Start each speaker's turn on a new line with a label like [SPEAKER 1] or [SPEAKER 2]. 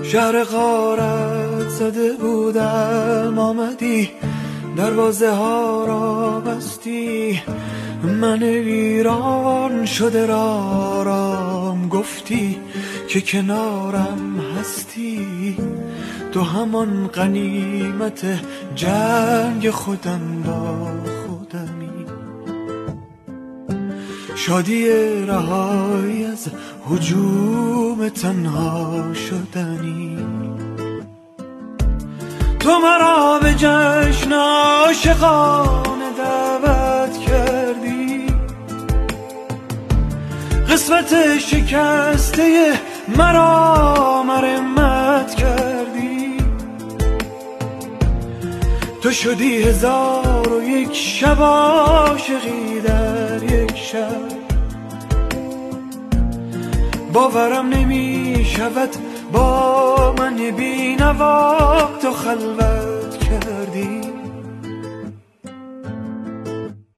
[SPEAKER 1] شهر غارت زده بودم، آمدی دروازه ها را بستی، من ویران شده را رام گفتی که کنارم هستی. تو همان غنیمت جنگ خودم با خودمی، شادی رهایی از هجوم تنها شدنی. تو مرا به جشن عاشقانه دعوت کردی، قسمت شکسته مرا مرمت کردی. تو شدی 1001 شب عاشقی در یک شب، باورم نمی شود با من بی نوا تو خلوت کردی.